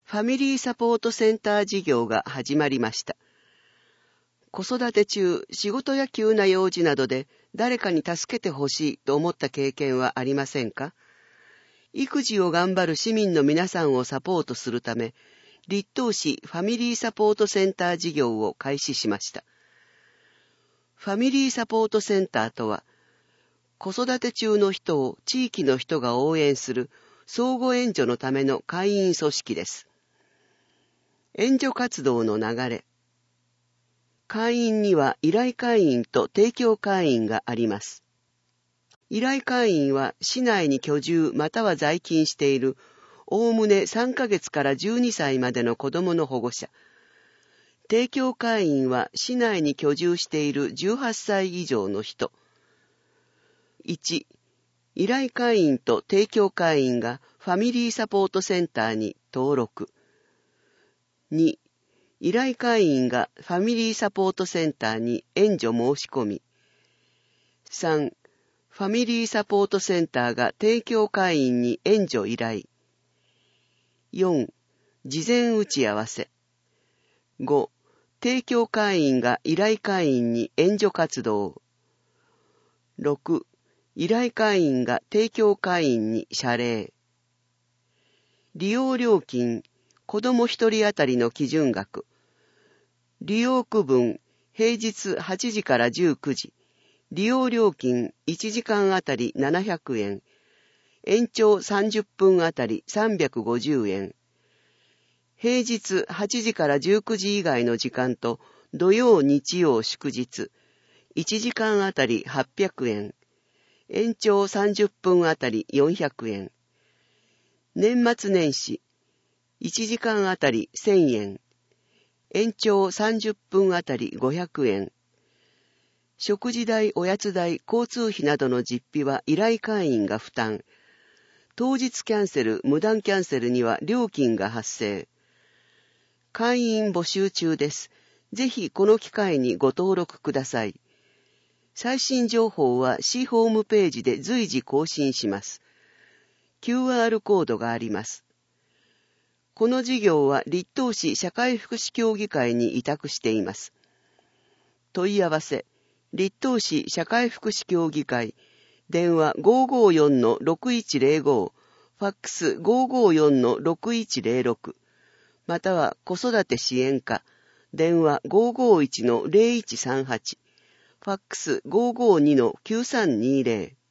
ファミリーサポートセンター事業が始まりました。子育て中、仕事や急な用事などで誰かに助けてほしいと思った経験はありませんか？育児を頑張る市民の皆さんをサポートするため、立東市ファミリーサポートセンター事業を開始しました。ファミリーサポートセンターとは、子育て中の人を地域の人が応援する相互援助のための会員組織です。援助活動の流れ。会員には依頼会員と提供会員があります。依頼会員は市内に居住または在勤しているおおむね3ヶ月から12歳までの子供の保護者。提供会員は市内に居住している18歳以上の人。1、依頼会員と提供会員がファミリーサポートセンターに登録。2、依頼会員がファミリーサポートセンターに援助申し込み。3、ファミリーサポートセンターが提供会員に援助依頼。4、事前打ち合わせ。5、提供会員が依頼会員に援助活動。6、依頼会員が提供会員に謝礼。利用料金、子ども1人当たりの基準額。利用区分、平日8時から19時。利用料金1時間あたり700円。延長30分あたり350円。平日8時から19時以外の時間と土曜日曜祝日。1時間あたり800円。延長30分あたり400円。年末年始。1時間あたり1000円。延長30分あたり500円。食事代、おやつ代、交通費などの実費は依頼会員が負担。当日キャンセル、無断キャンセルには料金が発生。会員募集中です。ぜひこの機会にご登録ください。最新情報は市ホームページで随時更新します。QR コードがあります。この事業は立東市社会福祉協議会に委託しています。問い合わせ、立東市社会福祉協議会、電話 554-6105、ファックス 554-6106、または子育て支援課、電話 551-0138、ファックス 552-9320。